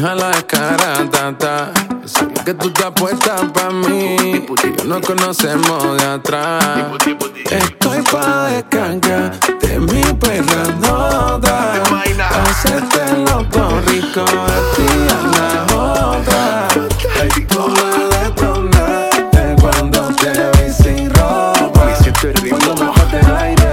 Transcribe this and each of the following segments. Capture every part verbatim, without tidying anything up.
deja la descarata. Sé que tú estás puesta pa' mí y no nos conocemos de atrás. Estoy pa' descargar de mi perra nota, hacerte loco rico a ti y a la otra. Tú me detonaste cuando te vi sin ropa. Me siento el ritmo, no me falta el aire.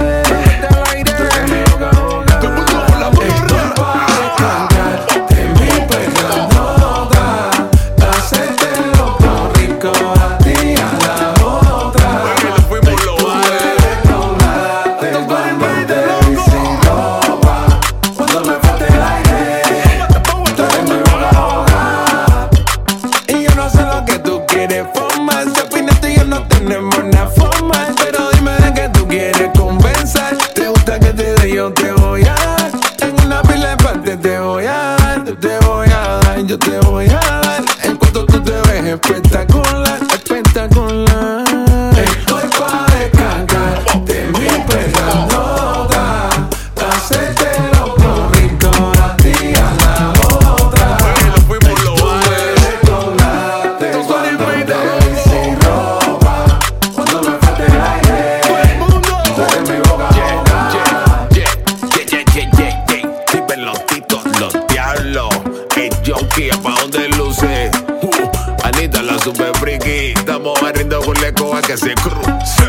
Yo te voy a dar, en una pila de parte te voy a dar, yo te voy a dar, yo te voy a dar, en cuanto tú te ves espectacular, espectacular. Estoy pa' descargar de mi perra nota, hacerte loco rico a ti y a la otra. Tú me detonaste cuando te vi sin ropa, cuando me falta el aire, tú eres mi boca. Pa' donde luce, uh, Anita la super friki. Estamos barriendo con la escoba que se cruce.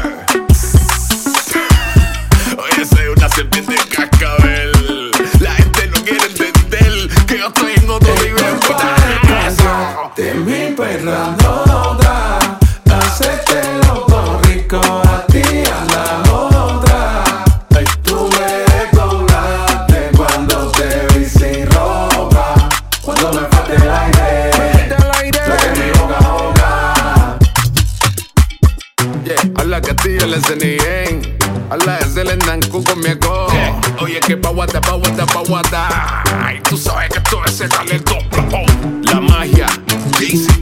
Oye, soy una serpiente de cascabel. La gente no quiere entender que yo estoy en otro nivel. De mi perra nota, hacerte loco rico a ti y a la otra. Ay, tú me detonaste cuando te vi sin ropa, cuando me falta el aire, tú eres mi boca a boca. Yeah, habla Castillo, la S N I, habla de Selendancu con mi eco. Yeah. Oye, que pa' guata, pa' guata, pa' guata. Ay, tú sabes que todo ese talento, la magia, J C.